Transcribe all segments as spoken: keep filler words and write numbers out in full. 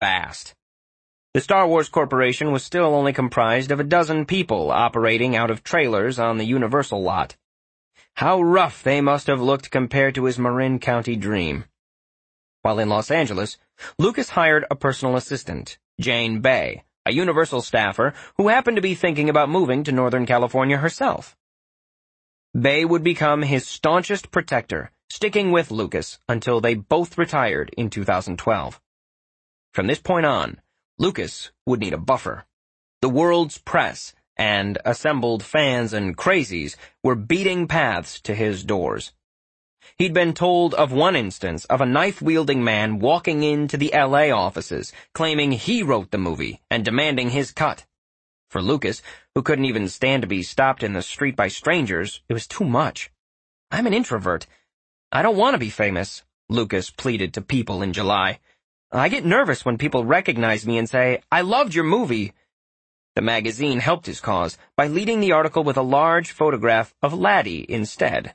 fast. The Star Wars Corporation was still only comprised of a dozen people operating out of trailers on the Universal lot. How rough they must have looked compared to his Marin County dream. While in Los Angeles, Lucas hired a personal assistant, Jane Bay, a Universal staffer who happened to be thinking about moving to Northern California herself. Bay would become his staunchest protector, sticking with Lucas until they both retired in two thousand twelve. From this point on, Lucas would need a buffer. The world's press and assembled fans and crazies were beating paths to his doors. He'd been told of one instance of a knife-wielding man walking into the L A offices, claiming he wrote the movie and demanding his cut. For Lucas, who couldn't even stand to be stopped in the street by strangers, it was too much. "I'm an introvert. I don't want to be famous," Lucas pleaded to People in July. "I get nervous when people recognize me and say, 'I loved your movie.'" The magazine helped his cause by leading the article with a large photograph of Laddie instead.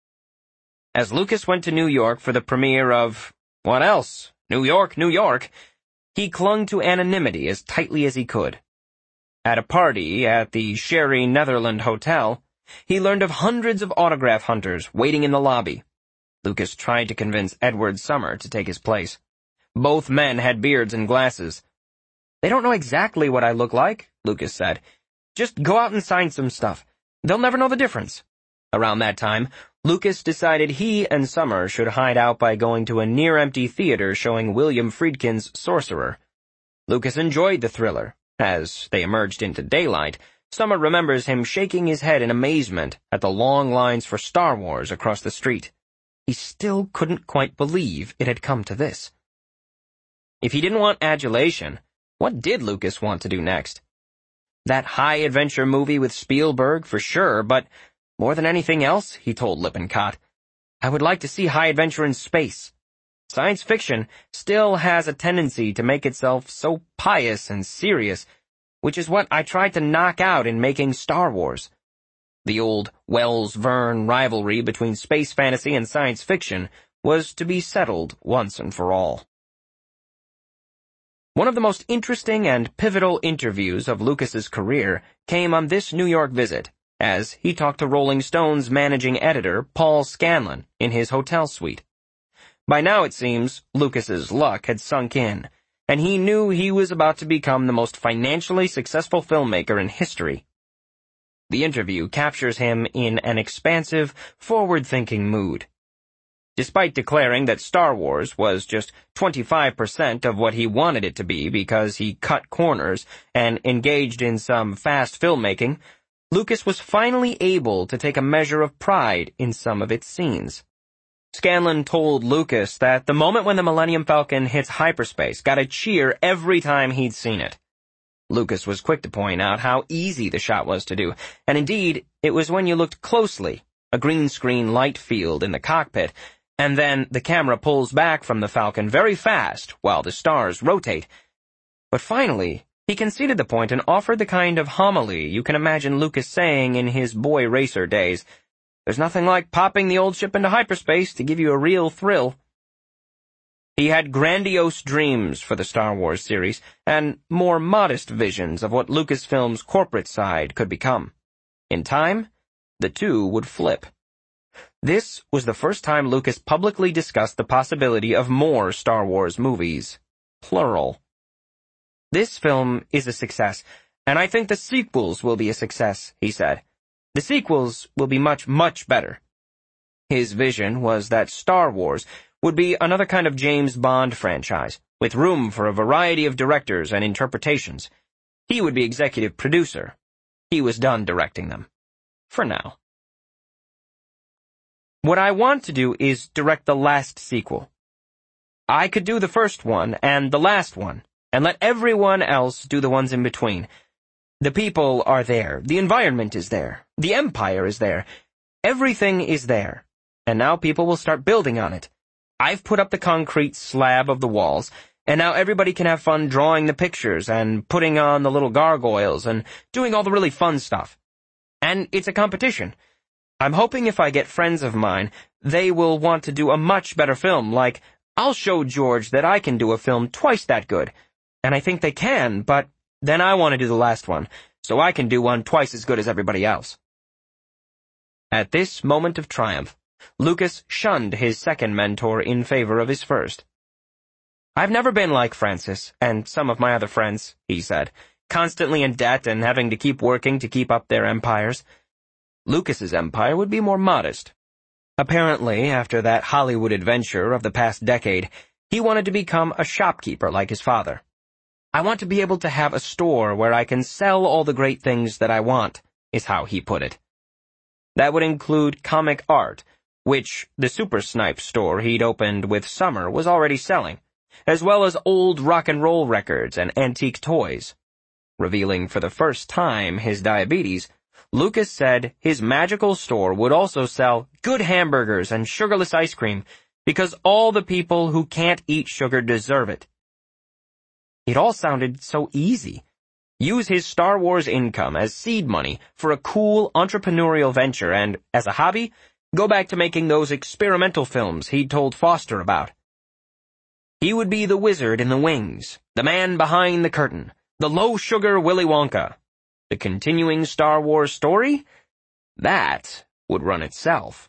As Lucas went to New York for the premiere of, what else? New York, New York, he clung to anonymity as tightly as he could. At a party at the Sherry Netherland Hotel, he learned of hundreds of autograph hunters waiting in the lobby. Lucas tried to convince Edward Summer to take his place. Both men had beards and glasses. "They don't know exactly what I look like," Lucas said. "Just go out and sign some stuff. They'll never know the difference." Around that time, Lucas decided he and Summer should hide out by going to a near-empty theater showing William Friedkin's Sorcerer. Lucas enjoyed the thriller. As they emerged into daylight, Summer remembers him shaking his head in amazement at the long lines for Star Wars across the street. He still couldn't quite believe it had come to this. If he didn't want adulation, what did Lucas want to do next? That high-adventure movie with Spielberg, for sure, but more than anything else, he told Lippincott, "I would like to see high adventure in space." Science fiction still has a tendency to make itself so pious and serious, which is what I tried to knock out in making Star Wars. The old Wells-Verne rivalry between space fantasy and science fiction was to be settled once and for all. One of the most interesting and pivotal interviews of Lucas's career came on this New York visit, as he talked to Rolling Stone's managing editor, Paul Scanlon, in his hotel suite. By now, it seems, Lucas's luck had sunk in, and he knew he was about to become the most financially successful filmmaker in history. The interview captures him in an expansive, forward-thinking mood. Despite declaring that Star Wars was just twenty-five percent of what he wanted it to be because he cut corners and engaged in some fast filmmaking, Lucas was finally able to take a measure of pride in some of its scenes. Scanlon told Lucas that the moment when the Millennium Falcon hits hyperspace got a cheer every time he'd seen it. Lucas was quick to point out how easy the shot was to do, and indeed, it was when you looked closely, a green screen light field in the cockpit, and then the camera pulls back from the Falcon very fast while the stars rotate. But finally, he conceded the point and offered the kind of homily you can imagine Lucas saying in his boy racer days. "There's nothing like popping the old ship into hyperspace to give you a real thrill." He had grandiose dreams for the Star Wars series, and more modest visions of what Lucasfilm's corporate side could become. In time, the two would flip. This was the first time Lucas publicly discussed the possibility of more Star Wars movies. Plural. "This film is a success, and I think the sequels will be a success," he said. "The sequels will be much, much better." His vision was that Star Wars would be another kind of James Bond franchise, with room for a variety of directors and interpretations. He would be executive producer. He was done directing them. For now. "What I want to do is direct the last sequel. I could do the first one and the last one, and let everyone else do the ones in between. The people are there, the environment is there, the empire is there, everything is there, and now people will start building on it. I've put up the concrete slab of the walls, and now everybody can have fun drawing the pictures and putting on the little gargoyles and doing all the really fun stuff. And it's a competition. I'm hoping if I get friends of mine, they will want to do a much better film, like, I'll show George that I can do a film twice that good, and I think they can, but then I want to do the last one, so I can do one twice as good as everybody else." At this moment of triumph, Lucas shunned his second mentor in favor of his first. "I've never been like Francis and some of my other friends," he said, "constantly in debt and having to keep working to keep up their empires. Lucas's empire would be more modest. Apparently, after that Hollywood adventure of the past decade, he wanted to become a shopkeeper like his father. I want to be able to have a store where I can sell all the great things that I want," is how he put it. That would include comic art, which the Super Snipe store he'd opened with Summer was already selling, as well as old rock and roll records and antique toys. Revealing for the first time his diabetes, Lucas said his magical store would also sell good hamburgers and sugarless ice cream because all the people who can't eat sugar deserve it. It all sounded so easy. Use his Star Wars income as seed money for a cool entrepreneurial venture and, as a hobby, go back to making those experimental films he'd told Foster about. He would be the wizard in the wings, the man behind the curtain, the low-sugar Willy Wonka. The continuing Star Wars story? That would run itself.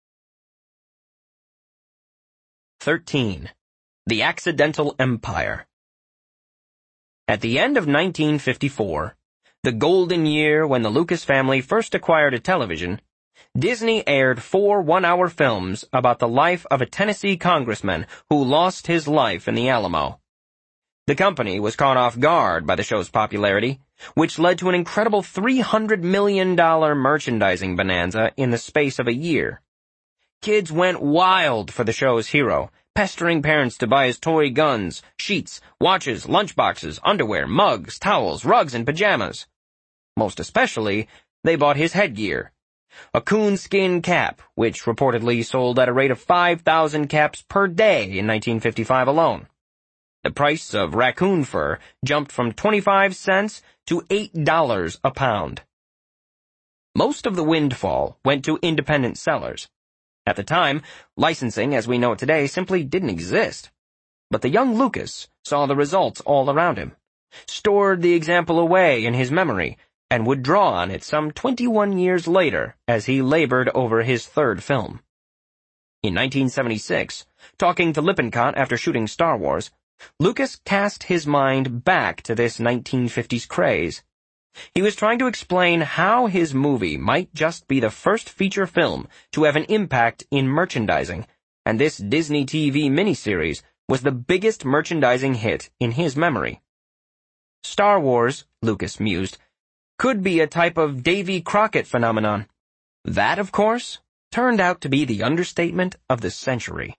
thirteen. The Accidental Empire. At the end of nineteen fifty-four, the golden year when the Lucas family first acquired a television, Disney aired four one-hour films about the life of a Tennessee congressman who lost his life in the Alamo. The company was caught off guard by the show's popularity, which led to an incredible three hundred million dollars merchandising bonanza in the space of a year. Kids went wild for the show's hero, pestering parents to buy his toy guns, sheets, watches, lunchboxes, underwear, mugs, towels, rugs, and pajamas. Most especially, they bought his headgear. A coonskin cap, which reportedly sold at a rate of five thousand caps per day in nineteen fifty-five alone. The price of raccoon fur jumped from twenty-five cents to eight dollars a pound. Most of the windfall went to independent sellers. At the time, licensing as we know it today simply didn't exist. But the young Lucas saw the results all around him, stored the example away in his memory, and would draw on it some twenty-one years later as he labored over his third film. In nineteen seventy-six, talking to Lippincott after shooting Star Wars, Lucas cast his mind back to this nineteen fifties craze. He was trying to explain how his movie might just be the first feature film to have an impact in merchandising, and this Disney T V miniseries was the biggest merchandising hit in his memory. Star Wars, Lucas mused, could be a type of Davy Crockett phenomenon. That, of course, turned out to be the understatement of the century.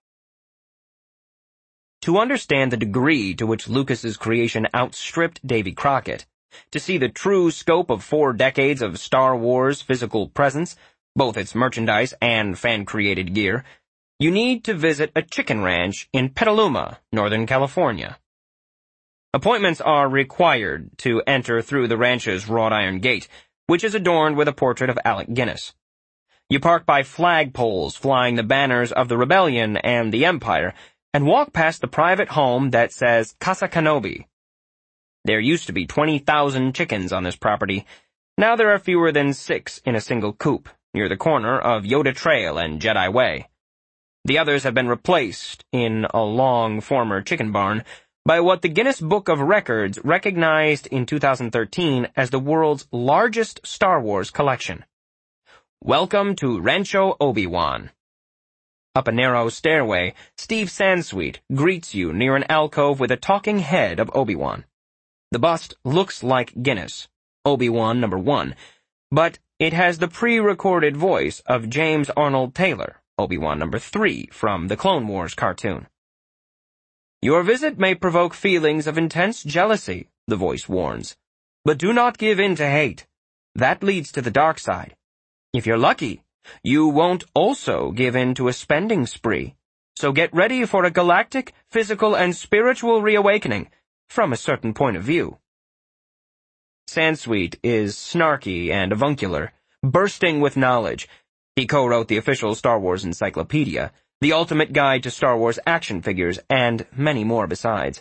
To understand the degree to which Lucas's creation outstripped Davy Crockett, to see the true scope of four decades of Star Wars physical presence, both its merchandise and fan-created gear, you need to visit a chicken ranch in Petaluma, Northern California. Appointments are required to enter through the ranch's wrought iron gate, which is adorned with a portrait of Alec Guinness. You park by flagpoles flying the banners of the Rebellion and the Empire, and walk past the private home that says Casa Kenobi. There used to be twenty thousand chickens on this property. Now there are fewer than six in a single coop, near the corner of Yoda Trail and Jedi Way. The others have been replaced, in a long former chicken barn, by what the Guinness Book of Records recognized in two thousand thirteen as the world's largest Star Wars collection. Welcome to Rancho Obi-Wan. Up a narrow stairway, Steve Sansweet greets you near an alcove with a talking head of Obi-Wan. The bust looks like Guinness, Obi-Wan number one, but it has the pre-recorded voice of James Arnold Taylor, Obi-Wan number three, from the Clone Wars cartoon. Your visit may provoke feelings of intense jealousy, the voice warns, but do not give in to hate. That leads to the dark side. If you're lucky, you won't also give in to a spending spree, so get ready for a galactic, physical, and spiritual reawakening, from a certain point of view. Sansweet is snarky and avuncular, bursting with knowledge. He co-wrote the official Star Wars Encyclopedia, the ultimate guide to Star Wars action figures, and many more besides.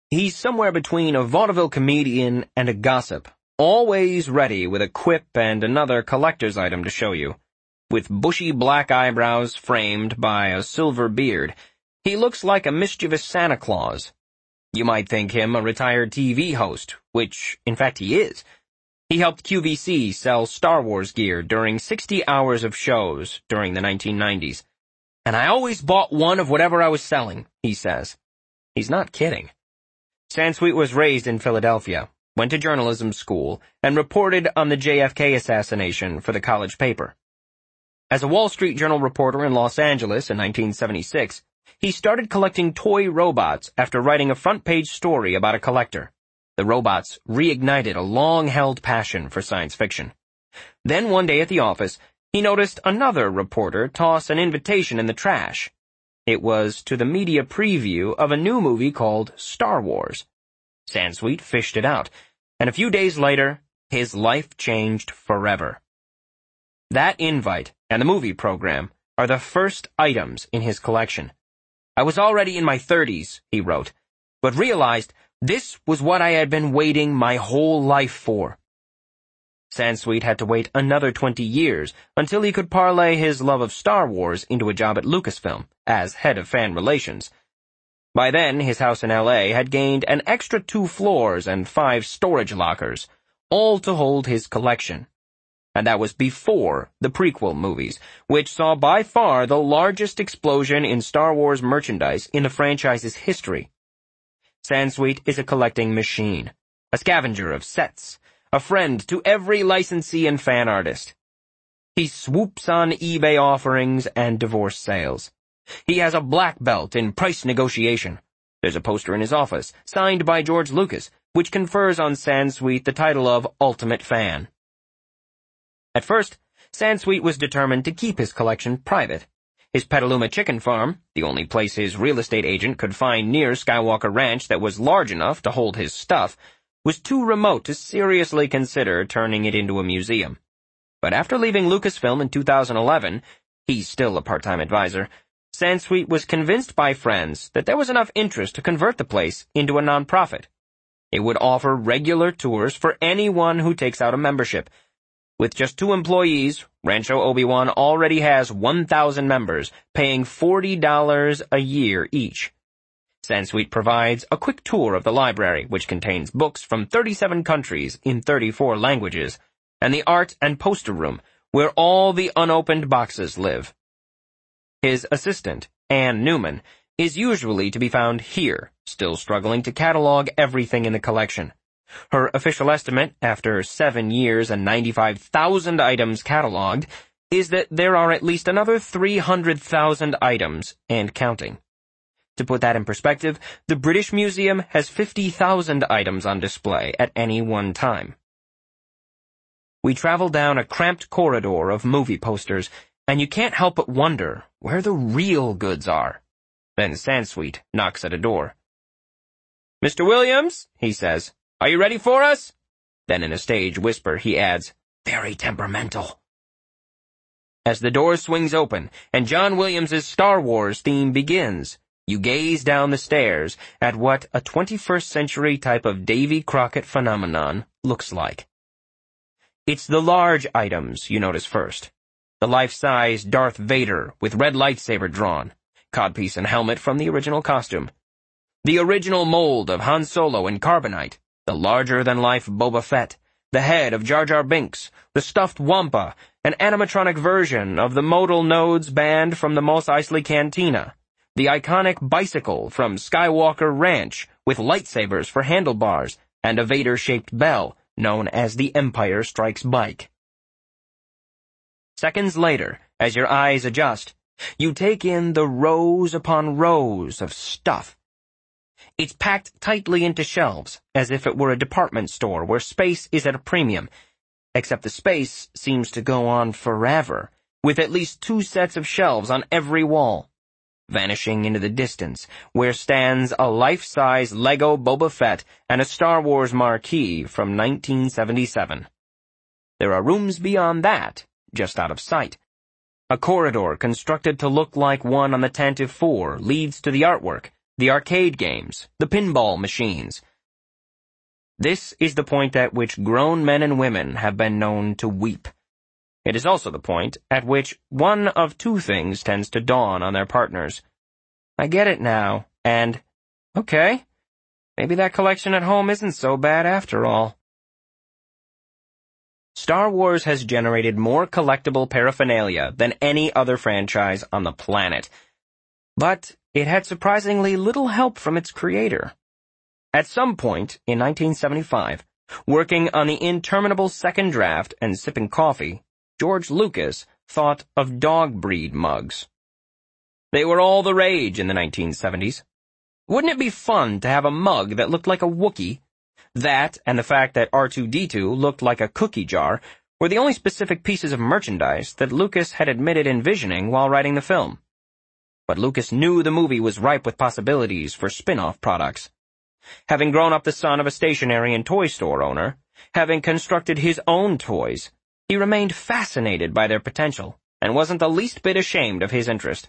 He's somewhere between a vaudeville comedian and a gossip, always ready with a quip and another collector's item to show you. With bushy black eyebrows framed by a silver beard, he looks like a mischievous Santa Claus. You might think him a retired T V host, which, in fact, he is. He helped Q V C sell Star Wars gear during sixty hours of shows during the nineteen nineties. And I always bought one of whatever I was selling, he says. He's not kidding. Sansweet was raised in Philadelphia, went to journalism school, and reported on the J F K assassination for the college paper. As a Wall Street Journal reporter in Los Angeles in nineteen seventy-six, he started collecting toy robots after writing a front-page story about a collector. The robots reignited a long-held passion for science fiction. Then one day at the office, he noticed another reporter toss an invitation in the trash. It was to the media preview of a new movie called Star Wars. Sansweet fished it out, and a few days later, his life changed forever. That invite and the movie program are the first items in his collection. I was already in my thirties, he wrote, but realized this was what I had been waiting my whole life for. Sansweet had to wait another twenty years until he could parlay his love of Star Wars into a job at Lucasfilm as head of fan relations. By then, his house in L A had gained an extra two floors and five storage lockers, all to hold his collection. And that was before the prequel movies, which saw by far the largest explosion in Star Wars merchandise in the franchise's history. Sansweet is a collecting machine, a scavenger of sets, a friend to every licensee and fan artist. He swoops on eBay offerings and divorce sales. He has a black belt in price negotiation. There's a poster in his office, signed by George Lucas, which confers on Sansweet the title of Ultimate Fan. At first, Sansweet was determined to keep his collection private. His Petaluma chicken farm, the only place his real estate agent could find near Skywalker Ranch that was large enough to hold his stuff, was too remote to seriously consider turning it into a museum. But after leaving Lucasfilm in two thousand eleven, he's still a part-time advisor, Sansweet was convinced by friends that there was enough interest to convert the place into a nonprofit. It would offer regular tours for anyone who takes out a membership. With just two employees, Rancho Obi-Wan already has one thousand members, paying forty dollars a year each. Sansweet provides a quick tour of the library, which contains books from thirty-seven countries in thirty-four languages, and the art and poster room, where all the unopened boxes live. His assistant, Ann Newman, is usually to be found here, still struggling to catalog everything in the collection. Her official estimate, after seven years and ninety-five thousand items cataloged, is that there are at least another three hundred thousand items and counting. To put that in perspective, the British Museum has fifty thousand items on display at any one time. We travel down a cramped corridor of movie posters, and you can't help but wonder where the real goods are. Then Sansweet knocks at a door. "Mister Williams," he says, "are you ready for us?" Then in a stage whisper he adds, "Very temperamental." As the door swings open and John Williams' Star Wars theme begins, you gaze down the stairs at what a twenty-first century type of Davy Crockett phenomenon looks like. It's the large items you notice first. The life-size Darth Vader with red lightsaber drawn, codpiece and helmet from the original costume. The original mold of Han Solo in carbonite, the larger-than-life Boba Fett, the head of Jar Jar Binks, the stuffed Wampa, an animatronic version of the Modal Nodes band from the Mos Eisley Cantina, the iconic bicycle from Skywalker Ranch with lightsabers for handlebars, and a Vader-shaped bell known as the Empire Strikes Bike. Seconds later, as your eyes adjust, you take in the rows upon rows of stuff. It's packed tightly into shelves, as if it were a department store where space is at a premium, except the space seems to go on forever, with at least two sets of shelves on every wall. Vanishing into the distance, where stands a life-size Lego Boba Fett and a Star Wars marquee from nineteen seventy-seven. There are rooms beyond that, just out of sight. A corridor constructed to look like one on the Tantive four leads to the artwork, the arcade games, the pinball machines. This is the point at which grown men and women have been known to weep. It is also the point at which one of two things tends to dawn on their partners. I get it now, and, okay, maybe that collection at home isn't so bad after all. Star Wars has generated more collectible paraphernalia than any other franchise on the planet. But it had surprisingly little help from its creator. At some point in nineteen seventy-five, working on the interminable second draft and sipping coffee, George Lucas thought of dog breed mugs. They were all the rage in the nineteen seventies. Wouldn't it be fun to have a mug that looked like a Wookiee? That, and the fact that R two D two looked like a cookie jar, were the only specific pieces of merchandise that Lucas had admitted envisioning while writing the film. But Lucas knew the movie was ripe with possibilities for spin-off products. Having grown up the son of a stationery and toy store owner, having constructed his own toys, he remained fascinated by their potential and wasn't the least bit ashamed of his interest.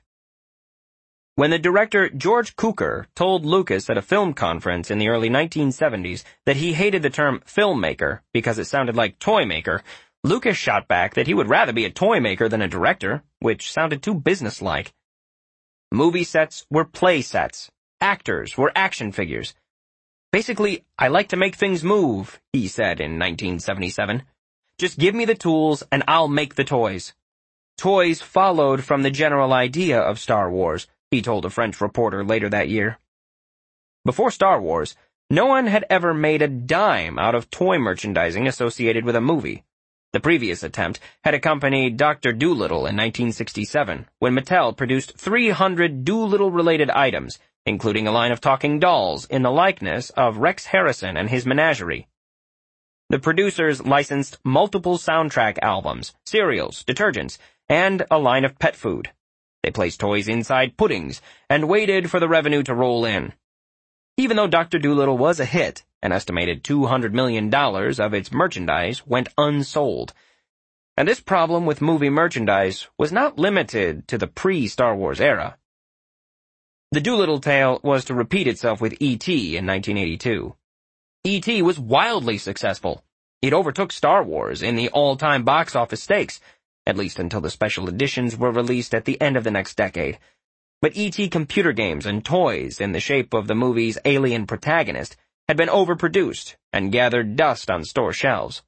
When the director George Cukor told Lucas at a film conference in the early nineteen seventies that he hated the term filmmaker because it sounded like toy maker, Lucas shot back that he would rather be a toy maker than a director, which sounded too businesslike. Movie sets were play sets. Actors were action figures. Basically, I like to make things move, he said in nineteen seventy-seven. Just give me the tools and I'll make the toys. Toys followed from the general idea of Star Wars, he told a French reporter later that year. Before Star Wars, no one had ever made a dime out of toy merchandising associated with a movie. The previous attempt had accompanied Doctor Dolittle in nineteen sixty-seven, when Mattel produced three hundred Dolittle-related items, including a line of talking dolls in the likeness of Rex Harrison and his menagerie. The producers licensed multiple soundtrack albums, cereals, detergents, and a line of pet food. They placed toys inside puddings and waited for the revenue to roll in. Even though Doctor Dolittle was a hit, an estimated two hundred million dollars of its merchandise went unsold. And this problem with movie merchandise was not limited to the pre-Star Wars era. The Dolittle tale was to repeat itself with E T in nineteen eighty-two. E T was wildly successful. It overtook Star Wars in the all-time box office stakes, at least until the special editions were released at the end of the next decade. But E T computer games and toys in the shape of the movie's alien protagonist had been overproduced and gathered dust on store shelves.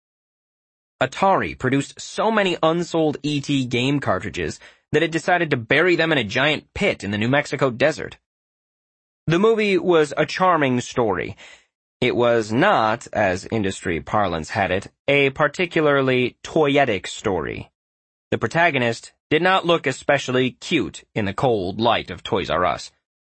Atari produced so many unsold E T game cartridges that it decided to bury them in a giant pit in the New Mexico desert. The movie was a charming story. It was not, as industry parlance had it, a particularly toyetic story. The protagonist did not look especially cute in the cold light of Toys R Us.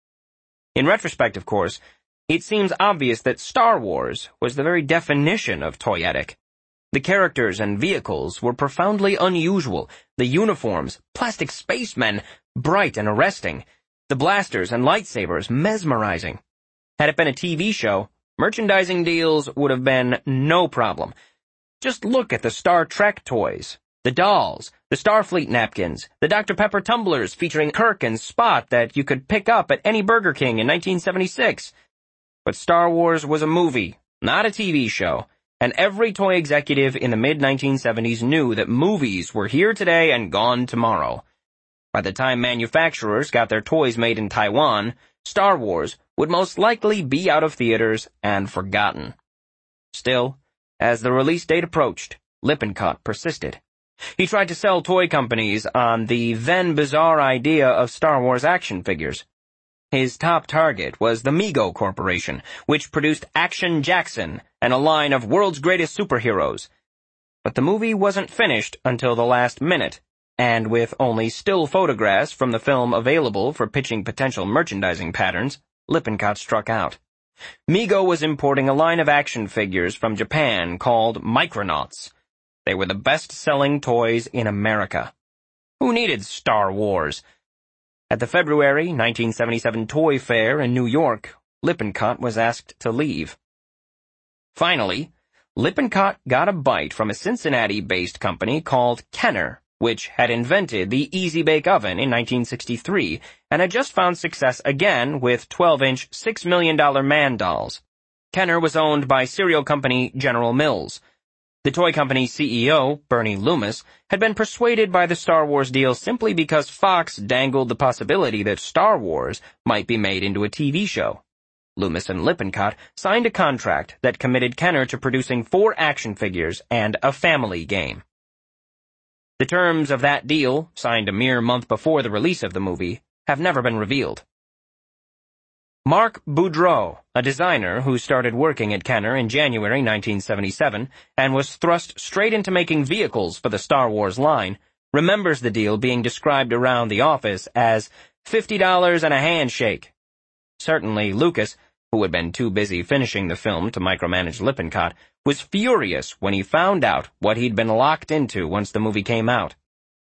In retrospect, of course, it seems obvious that Star Wars was the very definition of toyetic. The characters and vehicles were profoundly unusual, the uniforms, plastic spacemen, bright and arresting, the blasters and lightsabers mesmerizing. Had it been a T V show, merchandising deals would have been no problem. Just look at the Star Trek toys, the dolls, the Starfleet napkins, the Doctor Pepper tumblers featuring Kirk and Spot that you could pick up at any Burger King in nineteen seventy-six. But Star Wars was a movie, not a T V show, and every toy executive in the mid nineteen seventies knew that movies were here today and gone tomorrow. By the time manufacturers got their toys made in Taiwan, Star Wars would most likely be out of theaters and forgotten. Still, as the release date approached, Lippincott persisted. He tried to sell toy companies on the then bizarre idea of Star Wars action figures. His top target was the Mego Corporation, which produced Action Jackson and a line of world's greatest superheroes. But the movie wasn't finished until the last minute, and with only still photographs from the film available for pitching potential merchandising patterns, Lippincott struck out. Mego was importing a line of action figures from Japan called Micronauts. They were the best-selling toys in America. Who needed Star Wars? At the February nineteen seventy-seven Toy Fair in New York, Lippincott was asked to leave. Finally, Lippincott got a bite from a Cincinnati-based company called Kenner, which had invented the Easy Bake Oven in nineteen sixty-three and had just found success again with twelve-inch, six million dollar man dolls. Kenner was owned by cereal company General Mills. The toy company's C E O, Bernie Loomis, had been persuaded by the Star Wars deal simply because Fox dangled the possibility that Star Wars might be made into a T V show. Loomis and Lippincott signed a contract that committed Kenner to producing four action figures and a family game. The terms of that deal, signed a mere month before the release of the movie, have never been revealed. Marc Boudreau, a designer who started working at Kenner in January nineteen seventy-seven and was thrust straight into making vehicles for the Star Wars line, remembers the deal being described around the office as fifty dollars and a handshake. Certainly Lucas, who had been too busy finishing the film to micromanage Lippincott, was furious when he found out what he'd been locked into once the movie came out.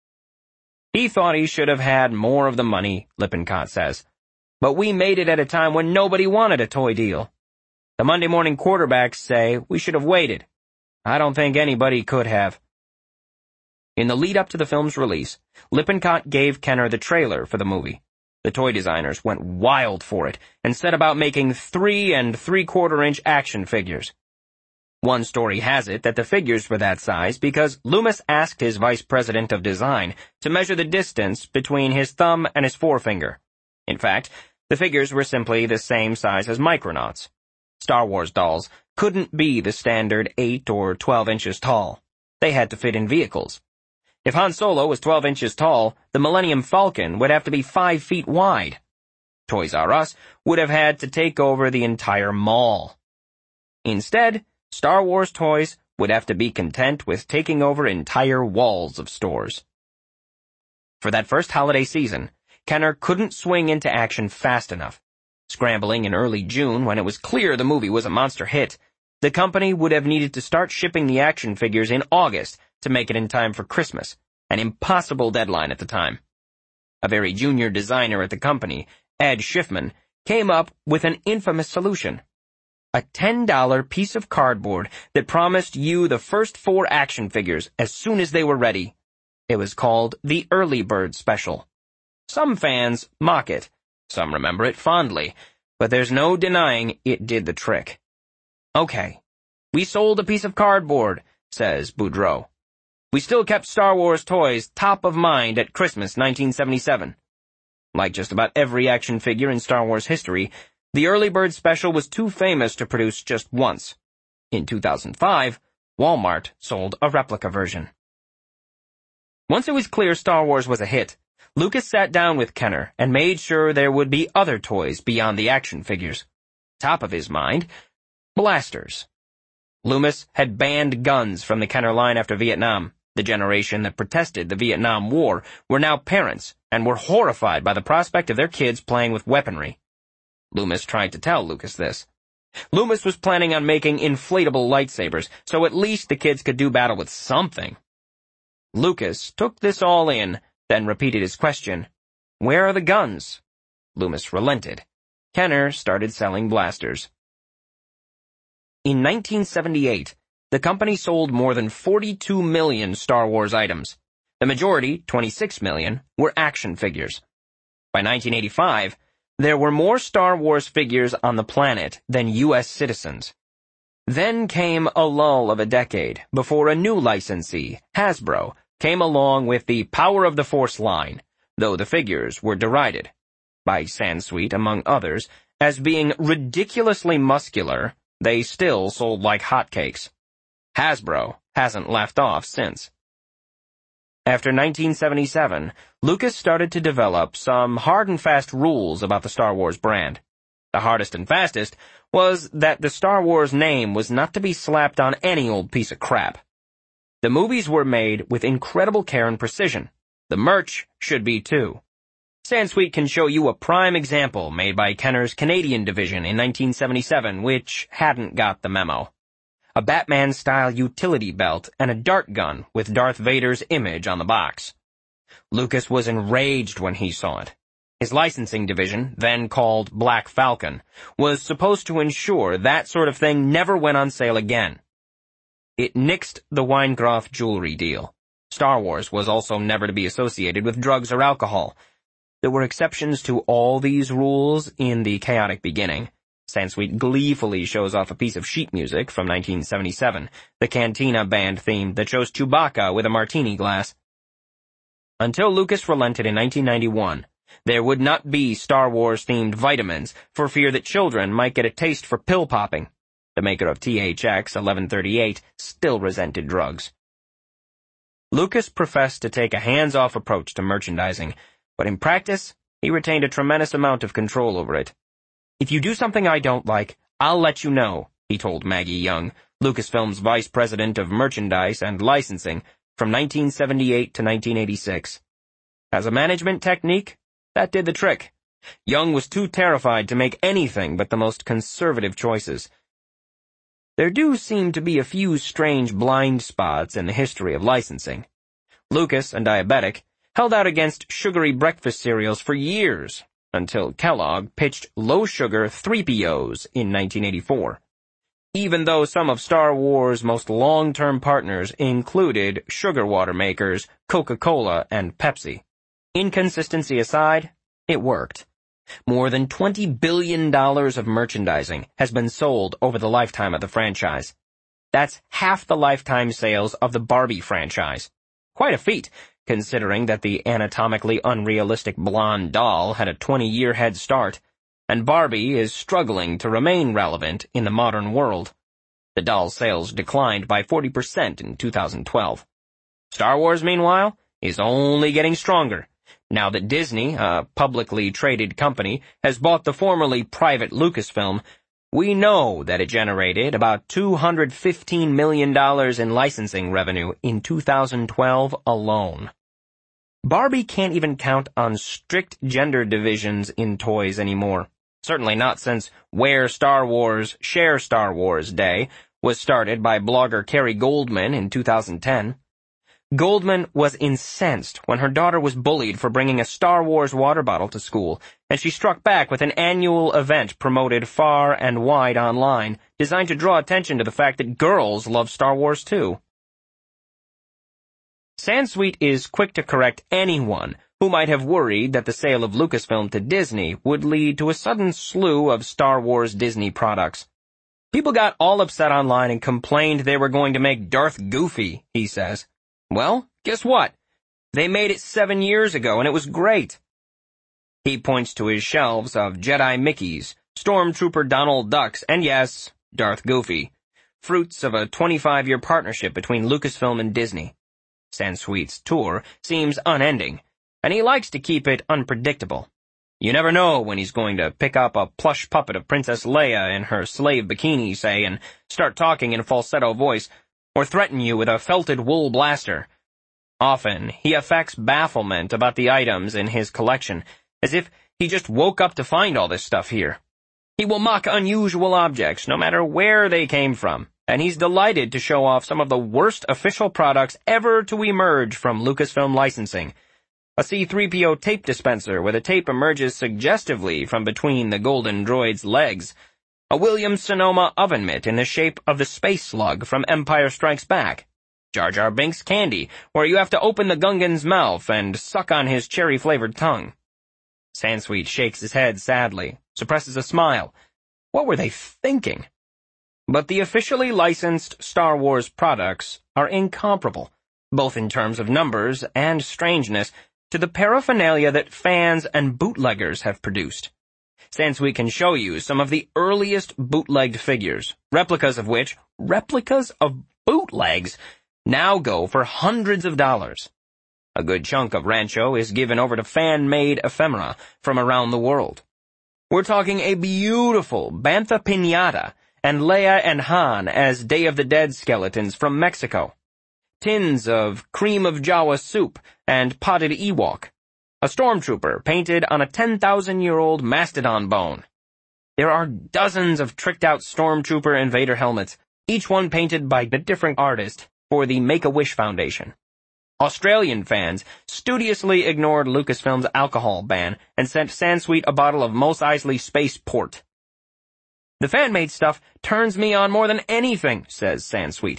He thought he should have had more of the money, Lippincott says. But we made it at a time when nobody wanted a toy deal. The Monday morning quarterbacks say we should have waited. I don't think anybody could have. In the lead-up to the film's release, Lippincott gave Kenner the trailer for the movie. The toy designers went wild for it and set about making three and three-quarter inch action figures. One story has it that the figures were that size because Loomis asked his vice president of design to measure the distance between his thumb and his forefinger. In fact, the figures were simply the same size as Micronauts. Star Wars dolls couldn't be the standard eight or twelve inches tall. They had to fit in vehicles. If Han Solo was twelve inches tall, the Millennium Falcon would have to be five feet wide. Toys R Us would have had to take over the entire mall. Instead, Star Wars toys would have to be content with taking over entire walls of stores. For that first holiday season, Kenner couldn't swing into action fast enough. Scrambling in early June when it was clear the movie was a monster hit, the company would have needed to start shipping the action figures in August to make it in time for Christmas, an impossible deadline at the time. A very junior designer at the company, Ed Schiffman, came up with an infamous solution. A ten dollar piece of cardboard that promised you the first four action figures as soon as they were ready. It was called the Early Bird Special. Some fans mock it, some remember it fondly, but there's no denying it did the trick. Okay, we sold a piece of cardboard, says Boudreau. We still kept Star Wars toys top of mind at Christmas nineteen seventy-seven. Like just about every action figure in Star Wars history, the Early Bird Special was too famous to produce just once. In two thousand five, Walmart sold a replica version. Once it was clear Star Wars was a hit, Lucas sat down with Kenner and made sure there would be other toys beyond the action figures. Top of his mind, blasters. Loomis had banned guns from the Kenner line after Vietnam. The generation that protested the Vietnam War were now parents and were horrified by the prospect of their kids playing with weaponry. Loomis tried to tell Lucas this. Loomis was planning on making inflatable lightsabers, so at least the kids could do battle with something. Lucas took this all in, then repeated his question, "Where are the guns?" Loomis relented. Kenner started selling blasters. In nineteen seventy-eight, the company sold more than forty-two million Star Wars items. The majority, twenty-six million, were action figures. By nineteen eighty-five, there were more Star Wars figures on the planet than U S citizens. Then came a lull of a decade before a new licensee, Hasbro, came along with the Power of the Force line, though the figures were derided, by Sansweet among others, as being ridiculously muscular. They still sold like hotcakes. Hasbro hasn't left off since. After nineteen seventy-seven, Lucas started to develop some hard and fast rules about the Star Wars brand. The hardest and fastest was that the Star Wars name was not to be slapped on any old piece of crap. The movies were made with incredible care and precision. The merch should be too. Sansweet can show you a prime example made by Kenner's Canadian division in nineteen seventy-seven, which hadn't got the memo. A Batman-style utility belt and a dart gun with Darth Vader's image on the box. Lucas was enraged when he saw it. His licensing division, then called Black Falcon, was supposed to ensure that sort of thing never went on sale again. It nixed the Weingroff jewelry deal, Star Wars was also never to be associated with drugs or alcohol. There were exceptions to all these rules in the chaotic beginning. Sansweet gleefully shows off a piece of sheet music from nineteen seventy-seven, the Cantina Band theme that shows Chewbacca with a martini glass. Until Lucas relented in nineteen ninety-one, there would not be Star Wars-themed vitamins for fear that children might get a taste for pill popping. The maker of T H X eleven thirty-eight still resented drugs. Lucas professed to take a hands-off approach to merchandising, but in practice, he retained a tremendous amount of control over it. "If you do something I don't like, I'll let you know," he told Maggie Young, Lucasfilm's vice president of merchandise and licensing, from nineteen seventy-eight to nineteen eighty-six. As a management technique, that did the trick. Young was too terrified to make anything but the most conservative choices. There do seem to be a few strange blind spots in the history of licensing. Lucas and Diabetic held out against sugary breakfast cereals for years, until Kellogg pitched low-sugar three P Os in nineteen eighty-four. Even though some of Star Wars' most long-term partners included sugar water makers Coca-Cola and Pepsi. Inconsistency aside, it worked. More than twenty billion dollars of merchandising has been sold over the lifetime of the franchise. That's half the lifetime sales of the Barbie franchise. Quite a feat, considering that the anatomically unrealistic blonde doll had a twenty-year head start, and Barbie is struggling to remain relevant in the modern world. The doll's sales declined by forty percent in two thousand twelve. Star Wars, meanwhile, is only getting stronger. Now that Disney, a publicly traded company, has bought the formerly private Lucasfilm, we know that it generated about two hundred fifteen million dollars in licensing revenue in two thousand twelve alone. Barbie can't even count on strict gender divisions in toys anymore. Certainly not since Wear Star Wars, Share Star Wars Day was started by blogger Carrie Goldman in two thousand ten. Goldman was incensed when her daughter was bullied for bringing a Star Wars water bottle to school, and she struck back with an annual event promoted far and wide online, designed to draw attention to the fact that girls love Star Wars too. Sansweet is quick to correct anyone who might have worried that the sale of Lucasfilm to Disney would lead to a sudden slew of Star Wars Disney products. People got all upset online and complained they were going to make Darth Goofy, he says. Well, guess what? They made it seven years ago, and it was great. He points to his shelves of Jedi Mickeys, Stormtrooper Donald Ducks, and yes, Darth Goofy, fruits of a twenty-five-year partnership between Lucasfilm and Disney. Sansweet's tour seems unending, and he likes to keep it unpredictable. You never know when he's going to pick up a plush puppet of Princess Leia in her slave bikini, say, and start talking in a falsetto voice, or threaten you with a felted wool blaster. Often, he affects bafflement about the items in his collection, as if he just woke up to find all this stuff here. He will mock unusual objects, no matter where they came from, and he's delighted to show off some of the worst official products ever to emerge from Lucasfilm licensing. A C three P O tape dispenser where the tape emerges suggestively from between the golden droid's legs. A Williams-Sonoma oven mitt in the shape of the space slug from Empire Strikes Back. Jar Jar Binks candy, where you have to open the Gungan's mouth and suck on his cherry-flavored tongue. Sansweet shakes his head sadly, suppresses a smile. What were they thinking? But the officially licensed Star Wars products are incomparable, both in terms of numbers and strangeness, to the paraphernalia that fans and bootleggers have produced. Sansweet can show you some of the earliest bootlegged figures, replicas of which, replicas of bootlegs, now go for hundreds of dollars. A good chunk of Rancho is given over to fan-made ephemera from around the world. We're talking a beautiful Bantha Pinata and Leia and Han as Day of the Dead skeletons from Mexico. Tins of cream of Jawa soup and potted Ewok. A stormtrooper painted on a ten thousand year old mastodon bone. There are dozens of tricked-out stormtrooper and Vader helmets, each one painted by a different artist for the Make-A-Wish Foundation. Australian fans studiously ignored Lucasfilm's alcohol ban and sent Sansweet a bottle of Mos Eisley Space Port. The fan-made stuff turns me on more than anything, says Sansweet.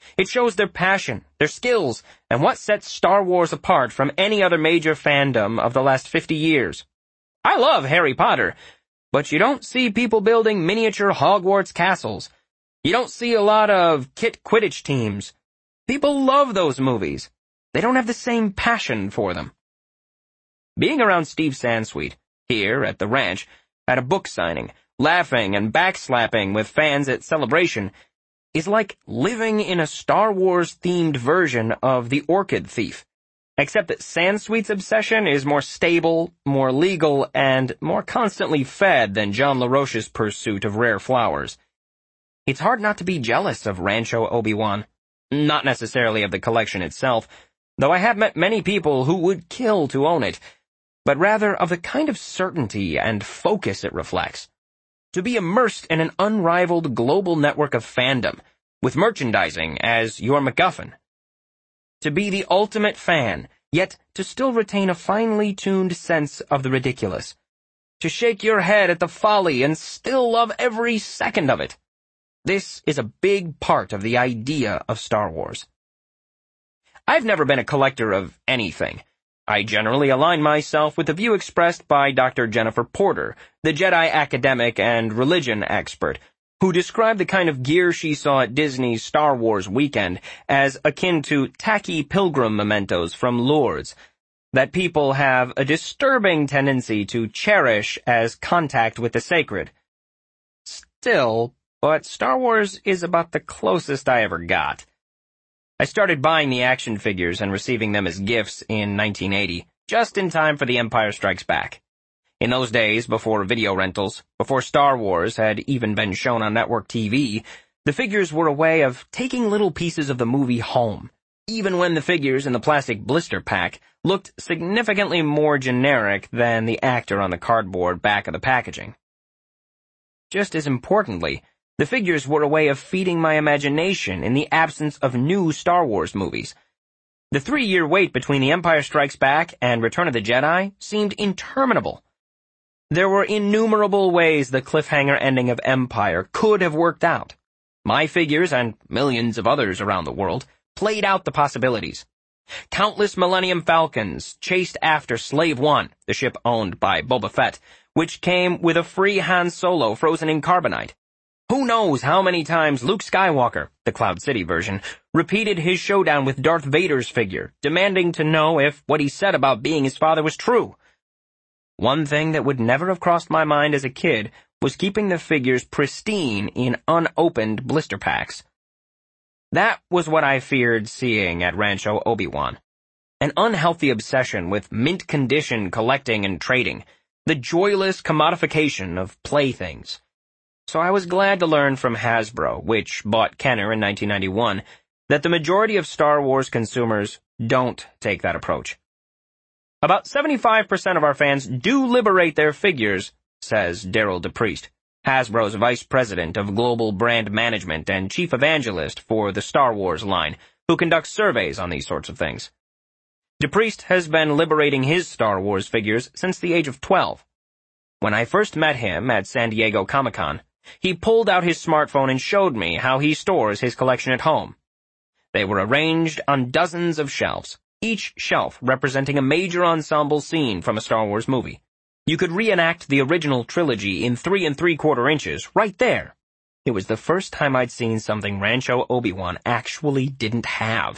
It shows their passion, their skills, and what sets Star Wars apart from any other major fandom of the last fifty years. I love Harry Potter, but you don't see people building miniature Hogwarts castles. You don't see a lot of kit Quidditch teams. People love those movies. They don't have the same passion for them. Being around Steve Sansweet, here at the ranch, at a book signing, laughing and backslapping with fans at Celebration, is like living in a Star Wars-themed version of The Orchid Thief, except that Sansweet's obsession is more stable, more legal, and more constantly fed than John LaRoche's pursuit of rare flowers. It's hard not to be jealous of Rancho Obi-Wan. Not necessarily of the collection itself, though I have met many people who would kill to own it, but rather of the kind of certainty and focus it reflects. To be immersed in an unrivaled global network of fandom, with merchandising as your MacGuffin. To be the ultimate fan, yet to still retain a finely tuned sense of the ridiculous. To shake your head at the folly and still love every second of it. This is a big part of the idea of Star Wars. I've never been a collector of anything. I generally align myself with the view expressed by Doctor Jennifer Porter, the Jedi academic and religion expert, who described the kind of gear she saw at Disney's Star Wars weekend as akin to tacky pilgrim mementos from Lourdes, that people have a disturbing tendency to cherish as contact with the sacred. Still, but Star Wars is about the closest I ever got. I started buying the action figures and receiving them as gifts in nineteen eighty, just in time for The Empire Strikes Back. In those days, before video rentals, before Star Wars had even been shown on network T V, the figures were a way of taking little pieces of the movie home, even when the figures in the plastic blister pack looked significantly more generic than the actor on the cardboard back of the packaging. Just as importantly, the figures were a way of feeding my imagination in the absence of new Star Wars movies. The three-year wait between The Empire Strikes Back and Return of the Jedi seemed interminable. There were innumerable ways the cliffhanger ending of Empire could have worked out. My figures, and millions of others around the world, played out the possibilities. Countless Millennium Falcons chased after Slave One, the ship owned by Boba Fett, which came with a free Han Solo frozen in carbonite. Who knows how many times Luke Skywalker, the Cloud City version, repeated his showdown with Darth Vader's figure, demanding to know if what he said about being his father was true. One thing that would never have crossed my mind as a kid was keeping the figures pristine in unopened blister packs. That was what I feared seeing at Rancho Obi-Wan. An unhealthy obsession with mint-condition collecting and trading, the joyless commodification of playthings. So I was glad to learn from Hasbro, which bought Kenner in nineteen ninety-one, that the majority of Star Wars consumers don't take that approach. About seventy-five percent of our fans do liberate their figures, says Daryl DePriest, Hasbro's vice president of global brand management and chief evangelist for the Star Wars line, who conducts surveys on these sorts of things. DePriest has been liberating his Star Wars figures since the age of twelve. When I first met him at San Diego Comic-Con, he pulled out his smartphone and showed me how he stores his collection at home. They were arranged on dozens of shelves, each shelf representing a major ensemble scene from a Star Wars movie. You could reenact the original trilogy in three and three-quarter inches right there. It was the first time I'd seen something Rancho Obi-Wan actually didn't have.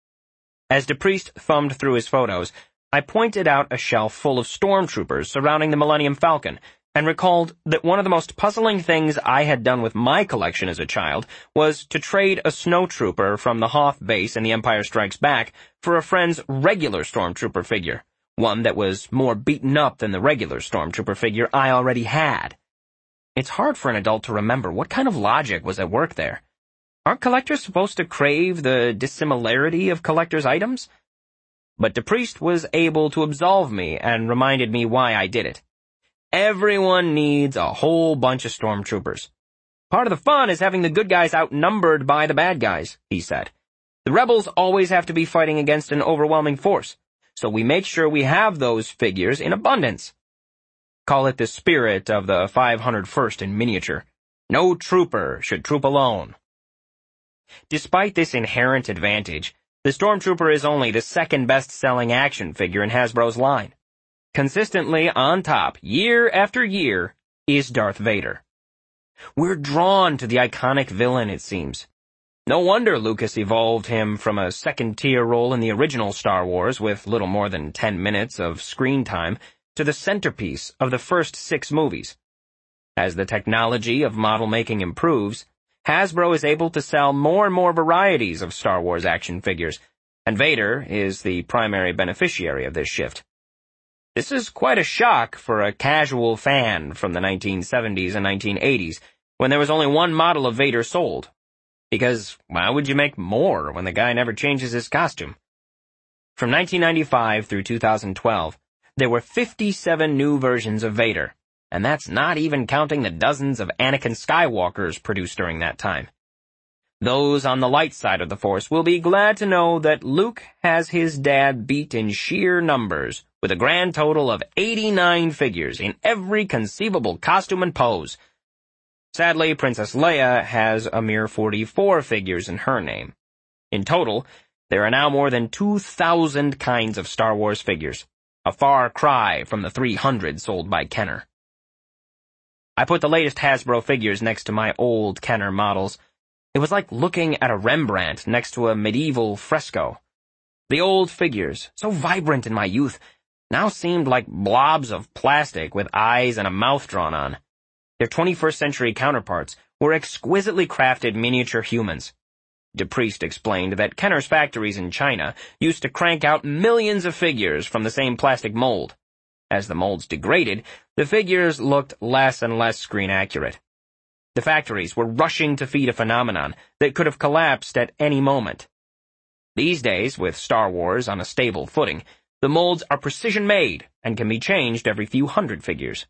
As DePriest thumbed through his photos, I pointed out a shelf full of stormtroopers surrounding the Millennium Falcon, and recalled that one of the most puzzling things I had done with my collection as a child was to trade a snowtrooper from the Hoth base in The Empire Strikes Back for a friend's regular stormtrooper figure, one that was more beaten up than the regular stormtrooper figure I already had. It's hard for an adult to remember what kind of logic was at work there. Aren't collectors supposed to crave the dissimilarity of collectors' items? But DePriest was able to absolve me and reminded me why I did it. Everyone needs a whole bunch of stormtroopers. Part of the fun is having the good guys outnumbered by the bad guys, he said. The rebels always have to be fighting against an overwhelming force, so we make sure we have those figures in abundance. Call it the spirit of the five hundred first in miniature. No trooper should troop alone. Despite this inherent advantage, the Stormtrooper is only the second best-selling action figure in Hasbro's line. Consistently on top, year after year, is Darth Vader. We're drawn to the iconic villain, it seems. No wonder Lucas evolved him from a second-tier role in the original Star Wars with little more than ten minutes of screen time to the centerpiece of the first six movies. As the technology of model making improves, Hasbro is able to sell more and more varieties of Star Wars action figures, and Vader is the primary beneficiary of this shift. This is quite a shock for a casual fan from the nineteen seventies and nineteen eighties, when there was only one model of Vader sold. Because why would you make more when the guy never changes his costume? From nineteen ninety-five through two thousand twelve, there were fifty-seven new versions of Vader, and that's not even counting the dozens of Anakin Skywalkers produced during that time. Those on the light side of the Force will be glad to know that Luke has his dad beat in sheer numbers, with a grand total of eighty-nine figures in every conceivable costume and pose. Sadly, Princess Leia has a mere forty-four figures in her name. In total, there are now more than two thousand kinds of Star Wars figures, a far cry from the three hundred sold by Kenner. I put the latest Hasbro figures next to my old Kenner models. It was like looking at a Rembrandt next to a medieval fresco. The old figures, so vibrant in my youth, now seemed like blobs of plastic with eyes and a mouth drawn on. Their twenty-first century counterparts were exquisitely crafted miniature humans. DePriest explained that Kenner's factories in China used to crank out millions of figures from the same plastic mold. As the molds degraded, the figures looked less and less screen accurate. The factories were rushing to feed a phenomenon that could have collapsed at any moment. These days, with Star Wars on a stable footing, the molds are precision-made and can be changed every few hundred figures.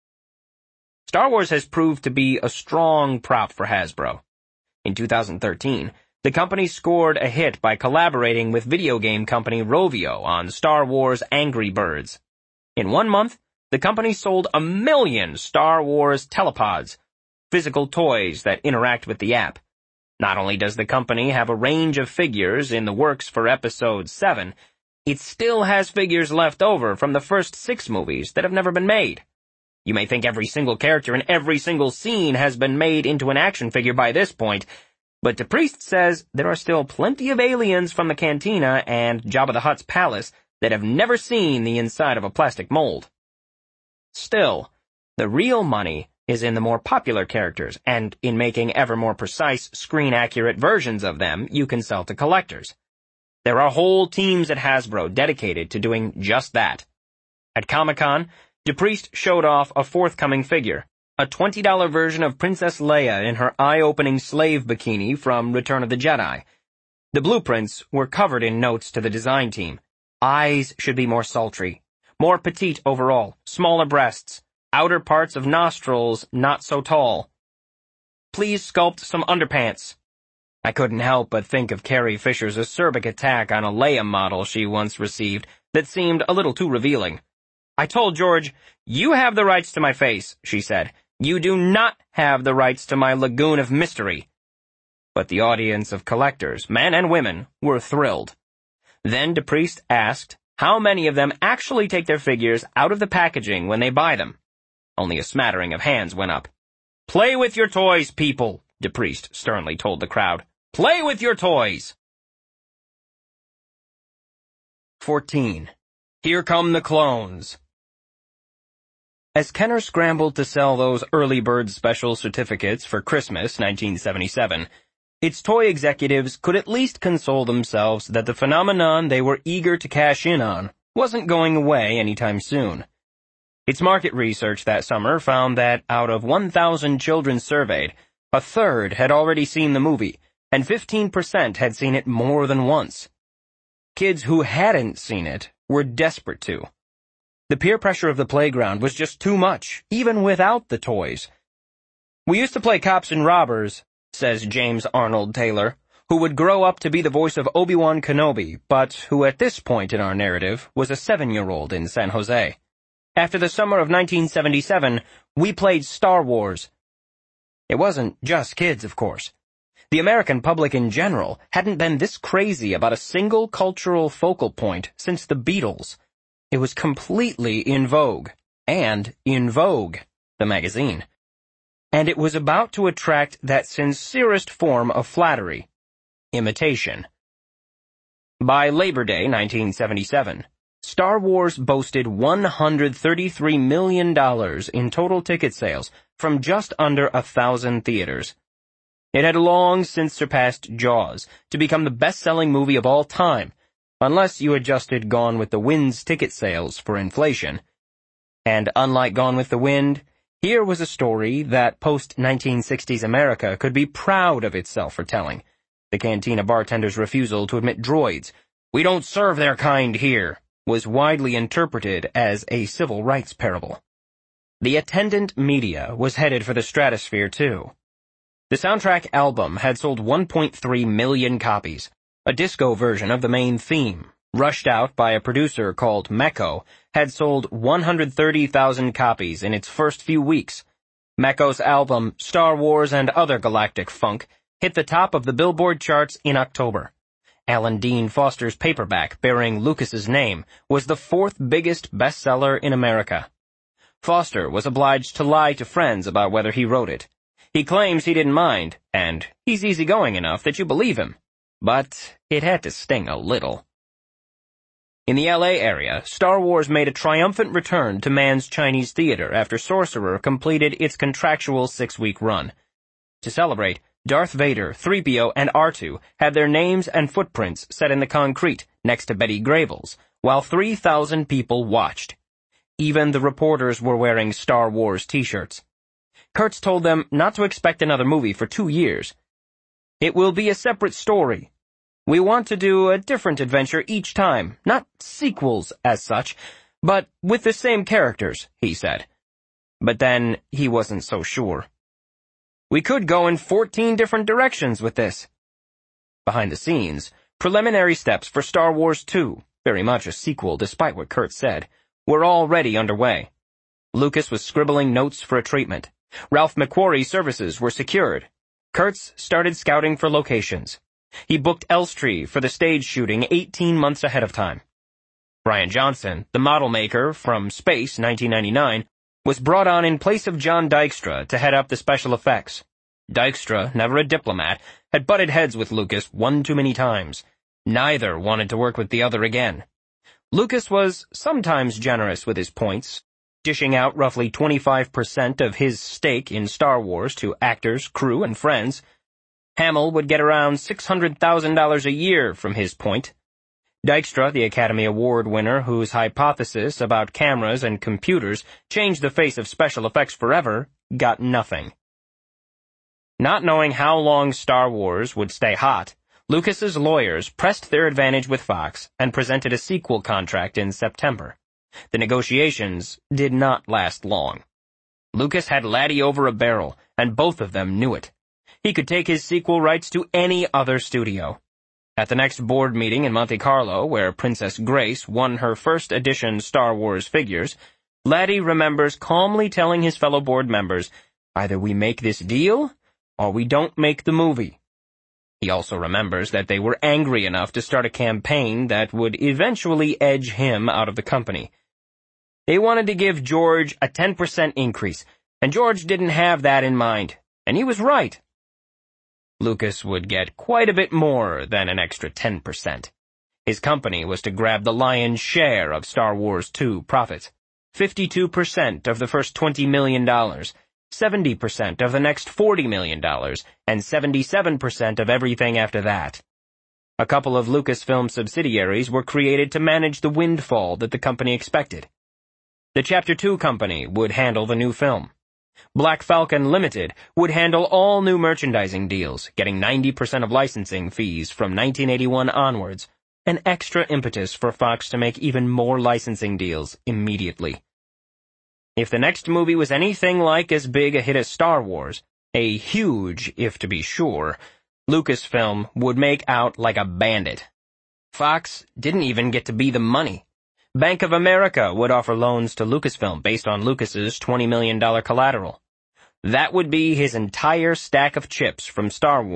Star Wars has proved to be a strong prop for Hasbro. In two thousand thirteen, the company scored a hit by collaborating with video game company Rovio on Star Wars Angry Birds. In one month, the company sold a million Star Wars telepods, physical toys that interact with the app. Not only does the company have a range of figures in the works for Episode seven, it still has figures left over from the first six movies that have never been made. You may think every single character in every single scene has been made into an action figure by this point, but DePriest says there are still plenty of aliens from the Cantina and Jabba the Hutt's palace that have never seen the inside of a plastic mold. Still, the real money is in the more popular characters, and in making ever more precise, screen-accurate versions of them you can sell to collectors. There are whole teams at Hasbro dedicated to doing just that. At Comic-Con, DePriest showed off a forthcoming figure, a twenty dollar version of Princess Leia in her eye-opening slave bikini from Return of the Jedi. The blueprints were covered in notes to the design team. Eyes should be more sultry, more petite overall, smaller breasts, outer parts of nostrils not so tall. Please sculpt some underpants. I couldn't help but think of Carrie Fisher's acerbic attack on a Leia model she once received that seemed a little too revealing. I told George, "You have the rights to my face," she said. "You do not have the rights to my lagoon of mystery." But the audience of collectors, men and women, were thrilled. Then DePriest asked how many of them actually take their figures out of the packaging when they buy them. Only a smattering of hands went up. "Play with your toys, people," DePriest sternly told the crowd. "Play with your toys!" fourteen. Here Come the Clones. As Kenner scrambled to sell those early bird special certificates for Christmas nineteen seventy-seven, its toy executives could at least console themselves that the phenomenon they were eager to cash in on wasn't going away anytime soon. Its market research that summer found that out of one thousand children surveyed, a third had already seen the movie, and fifteen percent had seen it more than once. Kids who hadn't seen it were desperate to. The peer pressure of the playground was just too much, even without the toys. "We used to play cops and robbers," says James Arnold Taylor, who would grow up to be the voice of Obi-Wan Kenobi, but who at this point in our narrative was a seven-year-old in San Jose. "After the summer of nineteen seventy-seven, we played Star Wars." It wasn't just kids, of course. The American public in general hadn't been this crazy about a single cultural focal point since the Beatles. It was completely in vogue, and in Vogue, the magazine. And it was about to attract that sincerest form of flattery, imitation. By Labor Day nineteen seventy-seven, Star Wars boasted one hundred thirty-three million dollars in total ticket sales from just under a thousand theaters. It had long since surpassed Jaws to become the best-selling movie of all time, unless you adjusted Gone with the Wind's ticket sales for inflation. And unlike Gone with the Wind, here was a story that post-nineteen sixties America could be proud of itself for telling. The cantina bartender's refusal to admit droids, "We don't serve their kind here," was widely interpreted as a civil rights parable. The attendant media was headed for the stratosphere, too. The soundtrack album had sold one point three million copies. A disco version of the main theme, rushed out by a producer called Mecco, had sold one hundred thirty thousand copies in its first few weeks. Mecco's album, Star Wars and Other Galactic Funk, hit the top of the Billboard charts in October. Alan Dean Foster's paperback, bearing Lucas's name, was the fourth biggest bestseller in America. Foster was obliged to lie to friends about whether he wrote it. He claims he didn't mind, and he's easygoing enough that you believe him. But it had to sting a little. In the L A area, Star Wars made a triumphant return to Mann's Chinese Theater after Sorcerer completed its contractual six-week run. To celebrate, Darth Vader, three P O, and R two had their names and footprints set in the concrete next to Betty Grable's, while three thousand people watched. Even the reporters were wearing Star Wars t-shirts. Kurtz told them not to expect another movie for two years. "It will be a separate story. We want to do a different adventure each time, not sequels as such, but with the same characters," he said. But then he wasn't so sure. "We could go in fourteen different directions with this." Behind the scenes, preliminary steps for Star Wars two, very much a sequel despite what Kurtz said, were already underway. Lucas was scribbling notes for a treatment. Ralph McQuarrie's services were secured. Kurtz started scouting for locations. He booked Elstree for the stage shooting eighteen months ahead of time. Brian Johnson, the model maker from Space nineteen ninety-nine, was brought on in place of John Dykstra to head up the special effects. Dykstra, never a diplomat, had butted heads with Lucas one too many times. Neither wanted to work with the other again. Lucas was sometimes generous with his points, dishing out roughly twenty-five percent of his stake in Star Wars to actors, crew, and friends. Hamill would get around six hundred thousand dollars a year from his point. Dykstra, the Academy Award winner whose hypothesis about cameras and computers changed the face of special effects forever, got nothing. Not knowing how long Star Wars would stay hot, Lucas's lawyers pressed their advantage with Fox and presented a sequel contract in September. The negotiations did not last long. Lucas had Laddie over a barrel, and both of them knew it. He could take his sequel rights to any other studio. At the next board meeting in Monte Carlo, where Princess Grace won her first edition Star Wars figures, Laddie remembers calmly telling his fellow board members, "Either we make this deal, or we don't make the movie." He also remembers that they were angry enough to start a campaign that would eventually edge him out of the company. They wanted to give George a ten percent increase, and George didn't have that in mind, and he was right. Lucas would get quite a bit more than an extra ten percent. His company was to grab the lion's share of Star Wars two profits, fifty-two percent of the first twenty million dollars, seventy percent of the next forty million dollars, and seventy-seven percent of everything after that. A couple of Lucasfilm subsidiaries were created to manage the windfall that the company expected. The Chapter two company would handle the new film. Black Falcon Limited would handle all new merchandising deals, getting ninety percent of licensing fees from nineteen eighty-one onwards, an extra impetus for Fox to make even more licensing deals immediately. If the next movie was anything like as big a hit as Star Wars, a huge, if to be sure, Lucasfilm would make out like a bandit. Fox didn't even get to be the money. Bank of America would offer loans to Lucasfilm based on Lucas's twenty million dollars collateral. That would be his entire stack of chips from Star Wars,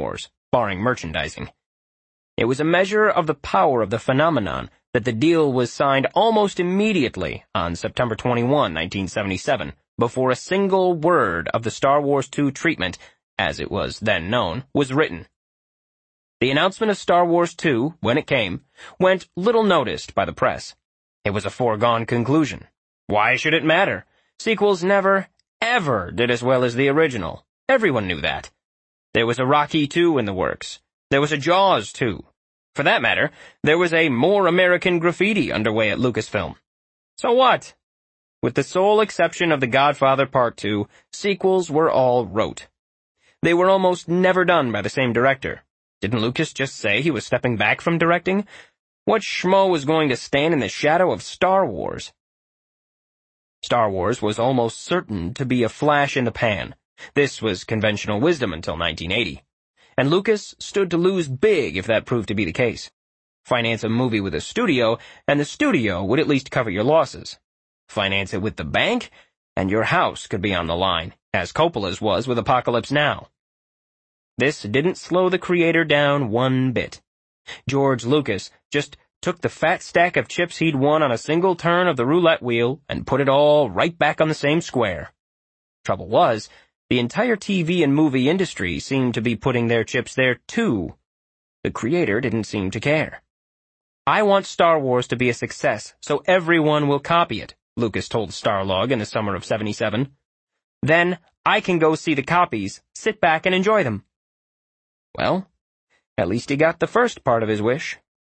barring merchandising. It was a measure of the power of the phenomenon that the deal was signed almost immediately on September twenty-first, nineteen seventy-seven, before a single word of the Star Wars two treatment, as it was then known, was written. The announcement of Star Wars two, when it came, went little noticed by the press. It was a foregone conclusion. Why should it matter? Sequels never, ever did as well as the original. Everyone knew that. There was a Rocky two in the works. There was a Jaws two. For that matter, there was a More American Graffiti underway at Lucasfilm. So what? With the sole exception of The Godfather Part two, sequels were all rote. They were almost never done by the same director. Didn't Lucas just say he was stepping back from directing? What schmo was going to stand in the shadow of Star Wars? Star Wars was almost certain to be a flash in the pan. This was conventional wisdom until nineteen eighty. And Lucas stood to lose big if that proved to be the case. Finance a movie with a studio, and the studio would at least cover your losses. Finance it with the bank, and your house could be on the line, as Coppola's was with Apocalypse Now. This didn't slow the creator down one bit. George Lucas just took the fat stack of chips he'd won on a single turn of the roulette wheel and put it all right back on the same square. Trouble was, the entire T V and movie industry seemed to be putting their chips there too. The creator didn't seem to care. I want Star Wars to be a success, so everyone will copy it, Lucas told Starlog in the summer of seventy-seven. Then I can go see the copies, sit back and enjoy them. Well, at least he got the first part of his wish.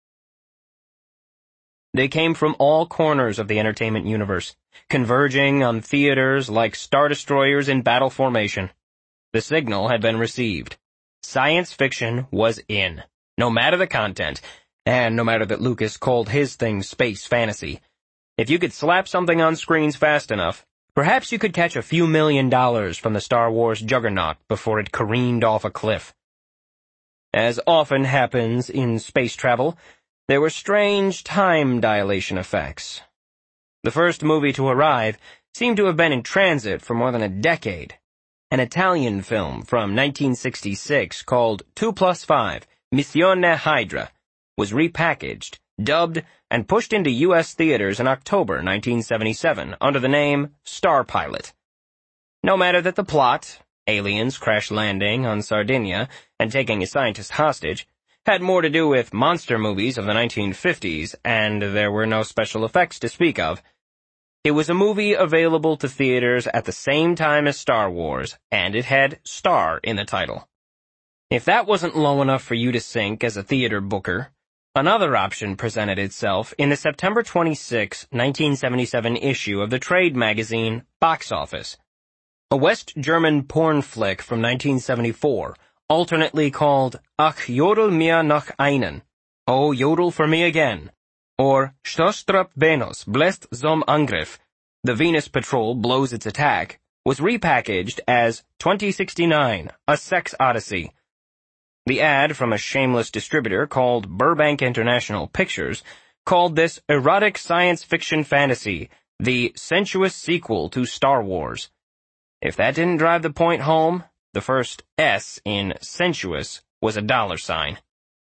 They came from all corners of the entertainment universe, converging on theaters like Star Destroyers in battle formation. The signal had been received. Science fiction was in, no matter the content, and no matter that Lucas called his thing space fantasy. If you could slap something on screens fast enough, perhaps you could catch a few million dollars from the Star Wars juggernaut before it careened off a cliff. As often happens in space travel, there were strange time dilation effects. The first movie to arrive seemed to have been in transit for more than a decade. An Italian film from nineteen sixty-six called two plus five, Missione Hydra, was repackaged, dubbed, and pushed into U S theaters in October nineteen seventy-seven under the name Star Pilot. No matter that the plot, aliens crash landing on Sardinia and taking a scientist hostage, had more to do with monster movies of the nineteen fifties, and there were no special effects to speak of. It was a movie available to theaters at the same time as Star Wars, and it had Star in the title. If that wasn't low enough for you to sink as a theater booker, another option presented itself in the September twenty-sixth, nineteen seventy-seven issue of the trade magazine Box Office. A West German porn flick from nineteen seventy-four, alternately called Ach jodel mir noch einen, Oh Yodel for Me Again, or Stostrap Venus bläst zum Angriff, The Venus Patrol Blows Its Attack, was repackaged as twenty sixty-nine, A Sex Odyssey. The ad from a shameless distributor called Burbank International Pictures called this erotic science fiction fantasy the sensuous sequel to Star Wars. If that didn't drive the point home, the first S in sensuous was a dollar sign.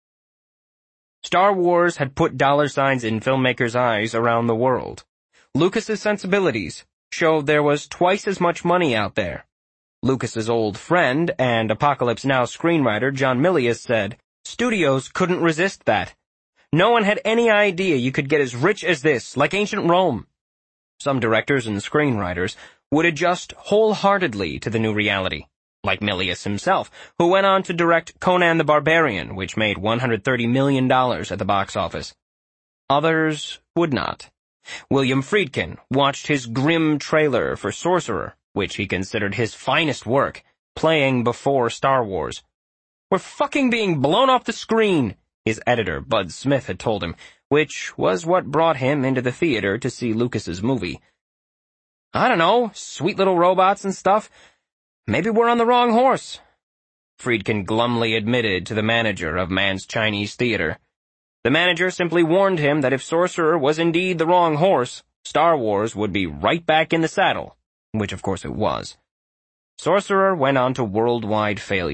Star Wars had put dollar signs in filmmakers' eyes around the world. Lucas's sensibilities showed there was twice as much money out there. Lucas's old friend and Apocalypse Now screenwriter John Milius said, studios couldn't resist that. No one had any idea you could get as rich as this, like ancient Rome. Some directors and screenwriters would adjust wholeheartedly to the new reality, like Milius himself, who went on to direct Conan the Barbarian, which made one hundred thirty million dollars at the box office. Others would not. William Friedkin watched his grim trailer for Sorcerer, which he considered his finest work, playing before Star Wars. We're fucking being blown off the screen, his editor Bud Smith had told him, which was what brought him into the theater to see Lucas's movie. I don't know, sweet little robots and stuff. Maybe we're on the wrong horse, Friedkin glumly admitted to the manager of Mann's Chinese Theater. The manager simply warned him that if Sorcerer was indeed the wrong horse, Star Wars would be right back in the saddle, which of course it was. Sorcerer went on to worldwide failure,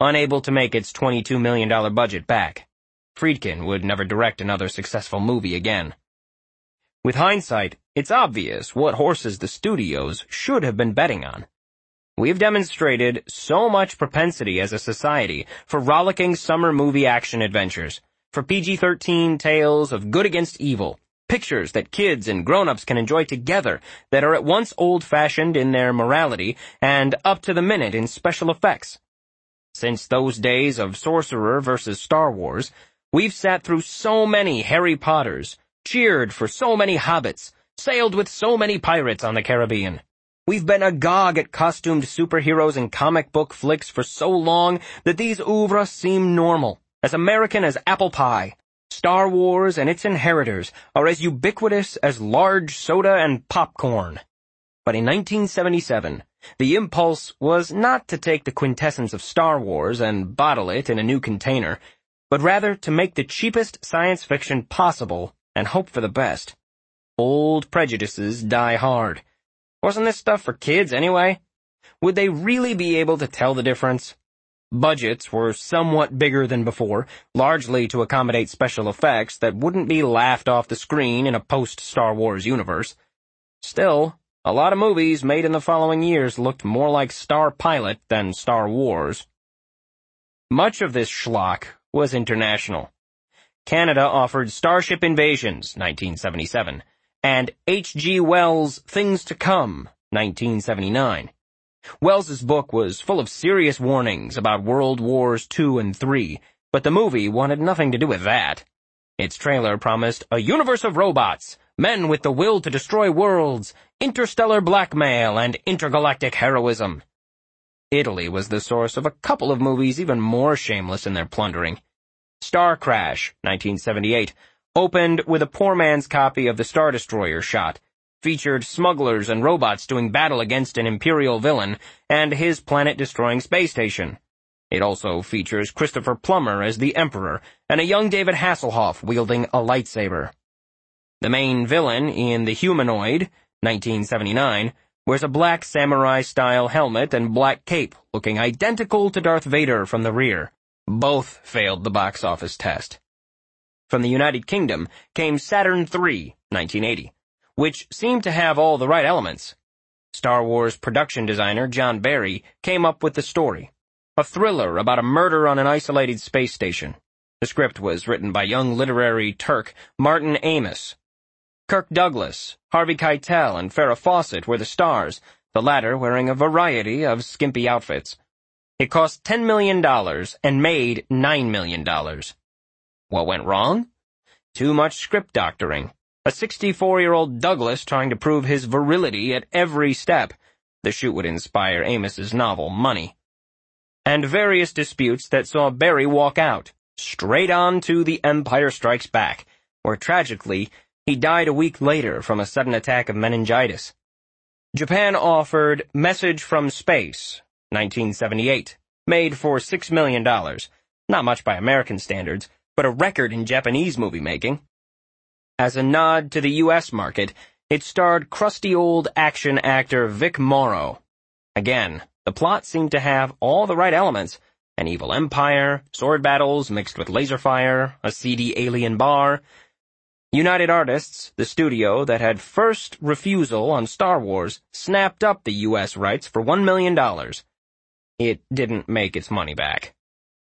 unable to make its twenty-two million dollars budget back. Friedkin would never direct another successful movie again. With hindsight, it's obvious what horses the studios should have been betting on. We've demonstrated so much propensity as a society for rollicking summer movie action adventures, for P G thirteen tales of good against evil, pictures that kids and grown-ups can enjoy together that are at once old-fashioned in their morality and up to the minute in special effects. Since those days of Sorcerer versus Star Wars, we've sat through so many Harry Potters, cheered for so many Hobbits, sailed with so many pirates on the Caribbean. We've been agog at costumed superheroes and comic book flicks for so long that these oeuvres seem normal, as American as apple pie. Star Wars and its inheritors are as ubiquitous as large soda and popcorn. But in nineteen seventy-seven, the impulse was not to take the quintessence of Star Wars and bottle it in a new container, but rather to make the cheapest science fiction possible and hope for the best. Old prejudices die hard. Wasn't this stuff for kids anyway? Would they really be able to tell the difference? Budgets were somewhat bigger than before, largely to accommodate special effects that wouldn't be laughed off the screen in a post-Star Wars universe. Still, a lot of movies made in the following years looked more like Star Pilot than Star Wars. Much of this schlock was international. Canada offered Starship Invasions, nineteen seventy-seven, and H G Wells' Things to Come, nineteen seventy-nine. Wells's book was full of serious warnings about World Wars Two and Three, but the movie wanted nothing to do with that. Its trailer promised a universe of robots, men with the will to destroy worlds, interstellar blackmail, and intergalactic heroism. Italy was the source of a couple of movies even more shameless in their plundering. Star Crash, nineteen seventy-eight, opened with a poor man's copy of the Star Destroyer shot, featured smugglers and robots doing battle against an Imperial villain and his planet-destroying space station. It also features Christopher Plummer as the Emperor and a young David Hasselhoff wielding a lightsaber. The main villain in The Humanoid, nineteen seventy-nine, wears a black samurai-style helmet and black cape, looking identical to Darth Vader from the rear. Both failed the box office test. From the United Kingdom came Saturn three, nineteen eighty, which seemed to have all the right elements. Star Wars production designer John Barry came up with the story, a thriller about a murder on an isolated space station. The script was written by young literary Turk Martin Amis. Kirk Douglas, Harvey Keitel, and Farrah Fawcett were the stars, the latter wearing a variety of skimpy outfits. It cost ten million dollars and made nine million dollars. What went wrong? Too much script doctoring. A sixty-four-year-old Douglas trying to prove his virility at every step. The shoot would inspire Amis's novel Money. And various disputes that saw Barry walk out, straight on to The Empire Strikes Back, where tragically, he died a week later from a sudden attack of meningitis. Japan offered Message from Space, nineteen seventy-eight, made for six million dollars. Not much by American standards, but a record in Japanese movie-making. As a nod to the U S market, it starred crusty old action actor Vic Morrow. Again, the plot seemed to have all the right elements: an evil empire, sword battles mixed with laser fire, a seedy alien bar. United Artists, the studio that had first refusal on Star Wars, snapped up the U S rights for one million dollars. It didn't make its money back.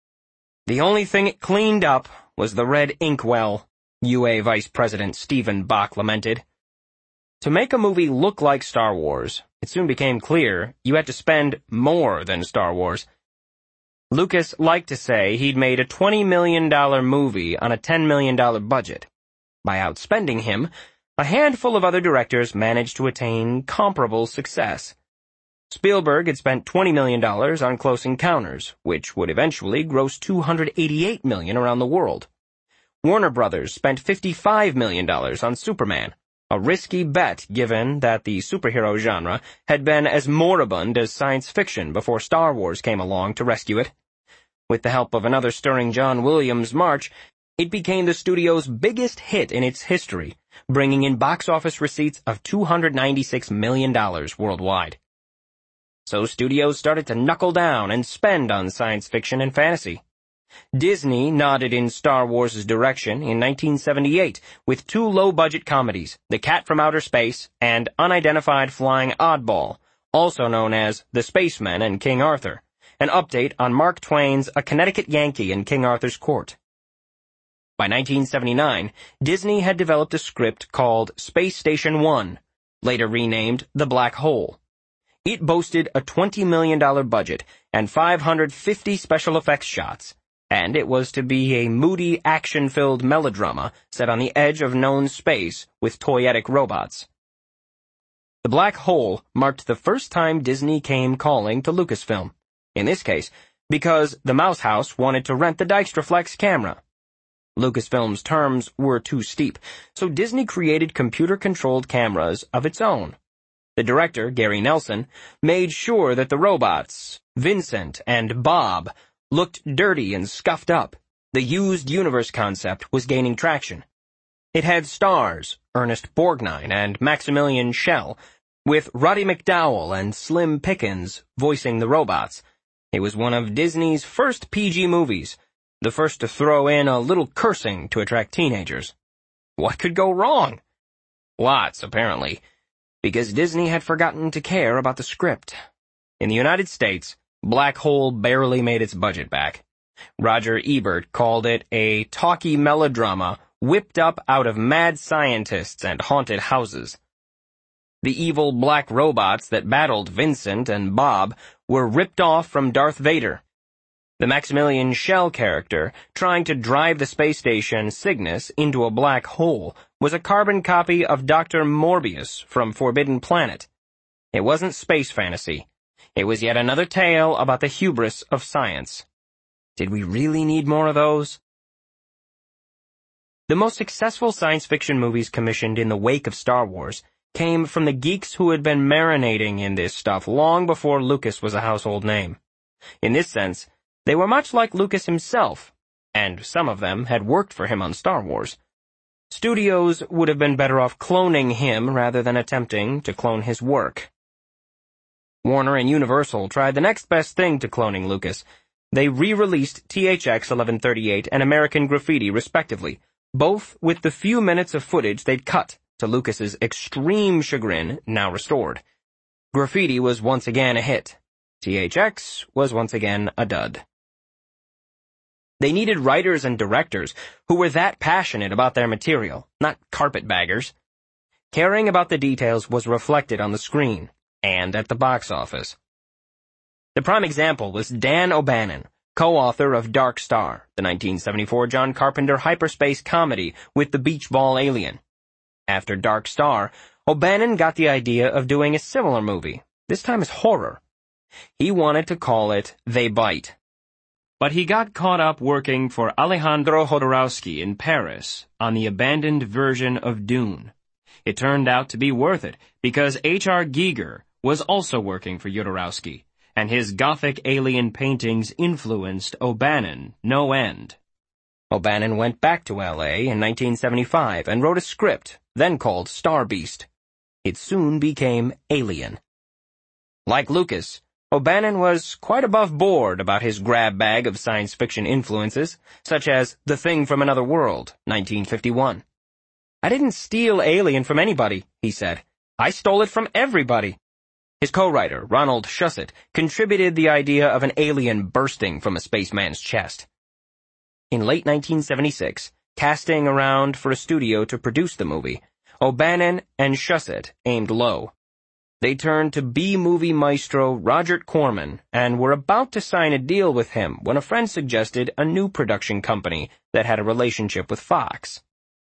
The only thing it cleaned up was the red inkwell, U A Vice President Stephen Bach lamented. To make a movie look like Star Wars, it soon became clear you had to spend more than Star Wars. Lucas liked to say he'd made a twenty million dollars movie on a ten million dollars budget. By outspending him, a handful of other directors managed to attain comparable success. Spielberg had spent twenty million dollars on Close Encounters, which would eventually gross two hundred eighty-eight million dollars around the world. Warner Brothers spent fifty-five million dollars on Superman, a risky bet given that the superhero genre had been as moribund as science fiction before Star Wars came along to rescue it. With the help of another stirring John Williams march, it became the studio's biggest hit in its history, bringing in box office receipts of two hundred ninety-six million dollars worldwide. so studios started to knuckle down and spend on science fiction and fantasy. Disney nodded in Star Wars' direction in nineteen seventy-eight with two low-budget comedies, The Cat from Outer Space and Unidentified Flying Oddball, also known as The Spacemen and King Arthur, an update on Mark Twain's A Connecticut Yankee in King Arthur's Court. By nineteen seventy-nine, Disney had developed a script called Space Station One, later renamed The Black Hole. It boasted a twenty million dollars budget and five hundred fifty special effects shots, and it was to be a moody, action-filled melodrama set on the edge of known space with toyetic robots. The Black Hole marked the first time Disney came calling to Lucasfilm, in this case, because the Mouse House wanted to rent the Dykstraflex camera. Lucasfilm's terms were too steep, so Disney created computer-controlled cameras of its own. The director, Gary Nelson, made sure that the robots, Vincent and Bob, looked dirty and scuffed up. The used universe concept was gaining traction. It had stars, Ernest Borgnine and Maximilian Schell, with Roddy McDowall and Slim Pickens voicing the robots. It was one of Disney's first P G movies, the first to throw in a little cursing to attract teenagers. What could go wrong? Lots, apparently, because Disney had forgotten to care about the script. In the United States, Black Hole barely made its budget back. Roger Ebert called it a talky melodrama whipped up out of mad scientists and haunted houses. The evil black robots that battled Vincent and Bob were ripped off from Darth Vader. The Maximilian Schell character, trying to drive the space station Cygnus into a black hole, was a carbon copy of Doctor Morbius from Forbidden Planet. It wasn't space fantasy. It was yet another tale about the hubris of science. Did we really need more of those? The most successful science fiction movies commissioned in the wake of Star Wars came from the geeks who had been marinating in this stuff long before Lucas was a household name. In this sense, they were much like Lucas himself, and some of them had worked for him on Star Wars. Studios would have been better off cloning him rather than attempting to clone his work. Warner and Universal tried the next best thing to cloning Lucas. They re-released T H X eleven thirty-eight and American Graffiti, respectively, both with the few minutes of footage they'd cut, to Lucas's extreme chagrin, now restored. Graffiti was once again a hit. T H X was once again a dud. They needed writers and directors who were that passionate about their material, not carpetbaggers. Caring about the details was reflected on the screen and at the box office. The prime example was Dan O'Bannon, co-author of Dark Star, the nineteen seventy-four John Carpenter hyperspace comedy with the beach ball alien. After Dark Star, O'Bannon got the idea of doing a similar movie, this time as horror. He wanted to call it They Bite. But he got caught up working for Alejandro Jodorowsky in Paris on the abandoned version of Dune. It turned out to be worth it because H R Giger was also working for Jodorowsky, and his gothic alien paintings influenced O'Bannon no end. O'Bannon went back to L A in nineteen seventy-five and wrote a script, then called Star Beast. It soon became Alien. Like Lucas, O'Bannon was quite above board about his grab bag of science fiction influences, such as The Thing from Another World, nineteen fifty-one. "I didn't steal Alien from anybody," he said. "I stole it from everybody." His co-writer, Ronald Shusett, contributed the idea of an alien bursting from a spaceman's chest. In late nineteen seventy-six, casting around for a studio to produce the movie, O'Bannon and Shusett aimed low. They turned to B-movie maestro Roger Corman and were about to sign a deal with him when a friend suggested a new production company that had a relationship with Fox.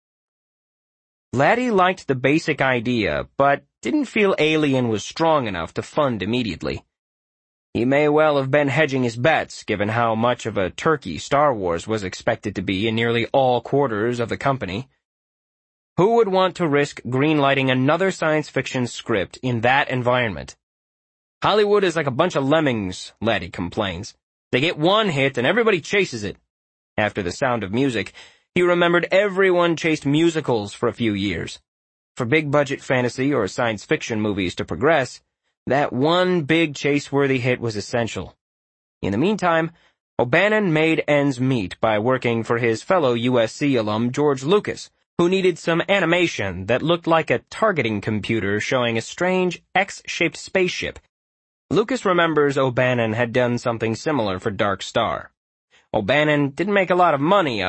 Laddie liked the basic idea, but didn't feel Alien was strong enough to fund immediately. He may well have been hedging his bets, given how much of a turkey Star Wars was expected to be in nearly all quarters of the company. Who would want to risk greenlighting another science fiction script in that environment? Hollywood is like a bunch of lemmings, Laddie complains. They get one hit and everybody chases it. After The Sound of Music, he remembered everyone chased musicals for a few years. For big-budget fantasy or science fiction movies to progress, That one big chase-worthy hit was essential. In the meantime, O'Bannon made ends meet by working for his fellow U S C alum George Lucas, who needed some animation that looked like a targeting computer showing a strange X-shaped spaceship. Lucas remembers O'Bannon had done something similar for Dark Star. O'Bannon didn't make a lot of money out